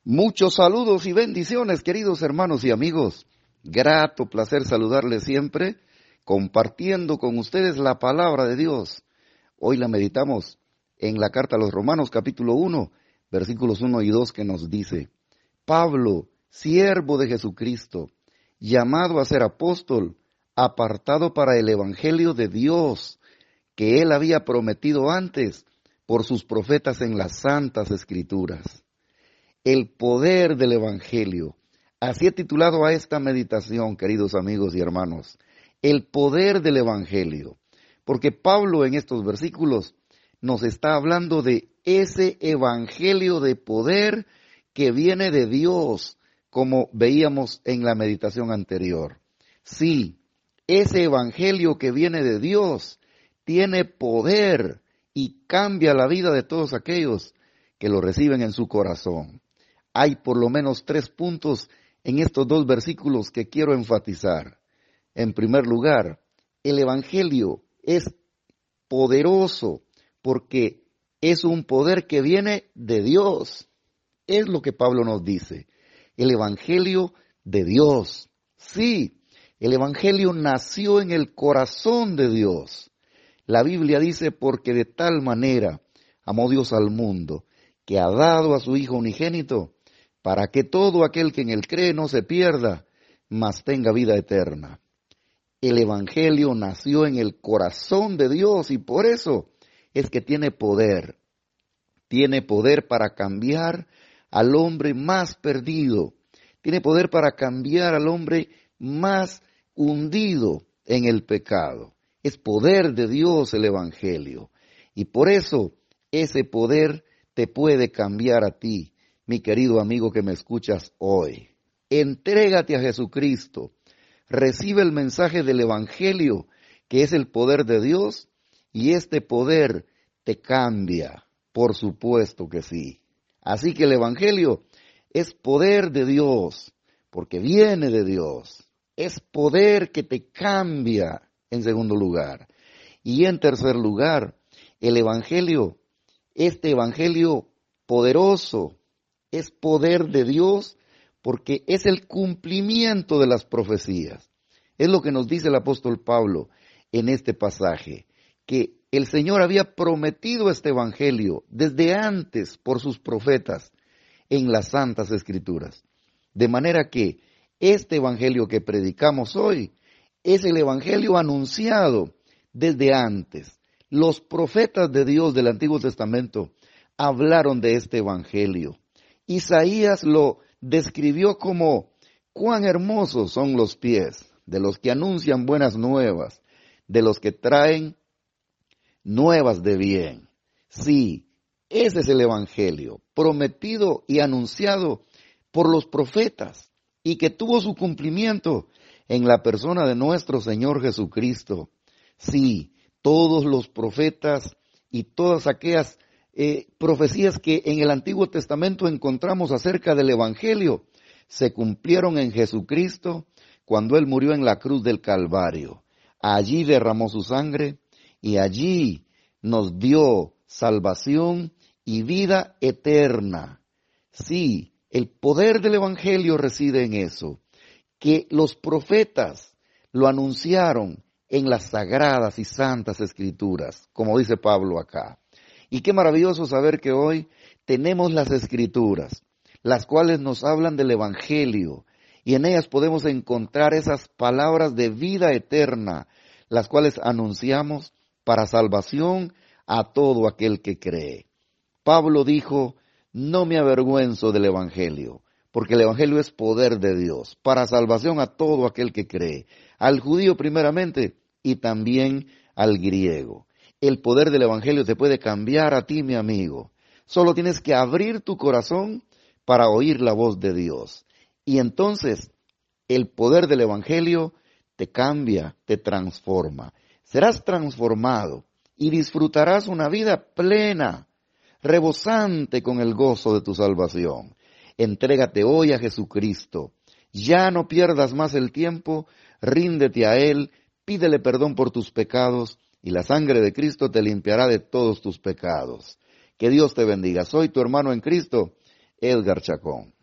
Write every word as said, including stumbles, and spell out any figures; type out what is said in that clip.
Muchos saludos y bendiciones, queridos hermanos y amigos. Grato placer saludarles siempre, compartiendo con ustedes la palabra de Dios. Hoy la meditamos en la carta a los Romanos, capítulo uno, versículos uno y dos, que nos dice: Pablo, siervo de Jesucristo, llamado a ser apóstol, apartado para el evangelio de Dios, que él había prometido antes por sus profetas en las santas escrituras. El poder del evangelio. Así he titulado a esta meditación, queridos amigos y hermanos. El poder del evangelio. Porque Pablo en estos versículos nos está hablando de ese evangelio de poder que viene de Dios, como veíamos en la meditación anterior. Sí, ese evangelio que viene de Dios tiene poder y cambia la vida de todos aquellos que lo reciben en su corazón. Hay por lo menos tres puntos en estos dos versículos que quiero enfatizar. En primer lugar, el evangelio es poderoso porque es un poder que viene de Dios. Es lo que Pablo nos dice. El evangelio de Dios. Sí, el evangelio nació en el corazón de Dios. La Biblia dice: porque de tal manera amó Dios al mundo, que ha dado a su Hijo unigénito, para que todo aquel que en él cree no se pierda, mas tenga vida eterna. El evangelio nació en el corazón de Dios y por eso es que tiene poder. Tiene poder para cambiar al hombre más perdido. Tiene poder para cambiar al hombre más hundido en el pecado. Es poder de Dios el evangelio. Y por eso ese poder te puede cambiar a ti, mi querido amigo que me escuchas hoy. Entrégate a Jesucristo. Recibe el mensaje del evangelio, que es el poder de Dios, y este poder te cambia. Por supuesto que sí. Así que el evangelio es poder de Dios, porque viene de Dios. Es poder que te cambia, en segundo lugar. Y en tercer lugar, el evangelio, este evangelio poderoso, es poder de Dios porque es el cumplimiento de las profecías. Es lo que nos dice el apóstol Pablo en este pasaje, que el Señor había prometido este evangelio desde antes por sus profetas en las santas escrituras. De manera que este evangelio que predicamos hoy es el evangelio anunciado desde antes. Los profetas de Dios del Antiguo Testamento hablaron de este evangelio. Isaías lo describió como: cuán hermosos son los pies de los que anuncian buenas nuevas, de los que traen nuevas de bien. Sí, ese es el evangelio, prometido y anunciado por los profetas, y que tuvo su cumplimiento en la persona de nuestro Señor Jesucristo. Sí, todos los profetas y todas aquellas Eh, profecías que en el Antiguo Testamento encontramos acerca del evangelio se cumplieron en Jesucristo cuando Él murió en la cruz del Calvario. Allí derramó su sangre y allí nos dio salvación y vida eterna. Sí, el poder del evangelio reside en eso, que los profetas lo anunciaron en las sagradas y santas escrituras, como dice Pablo acá. Y qué maravilloso saber que hoy tenemos las escrituras, las cuales nos hablan del evangelio, y en ellas podemos encontrar esas palabras de vida eterna, las cuales anunciamos para salvación a todo aquel que cree. Pablo dijo: no me avergüenzo del evangelio, porque el evangelio es poder de Dios, para salvación a todo aquel que cree, al judío primeramente y también al griego. El poder del evangelio te puede cambiar a ti, mi amigo. Solo tienes que abrir tu corazón para oír la voz de Dios. Y entonces el poder del evangelio te cambia, te transforma. Serás transformado y disfrutarás una vida plena, rebosante con el gozo de tu salvación. Entrégate hoy a Jesucristo. Ya no pierdas más el tiempo, ríndete a Él, pídele perdón por tus pecados, y la sangre de Cristo te limpiará de todos tus pecados. Que Dios te bendiga. Soy tu hermano en Cristo, Edgar Chacón.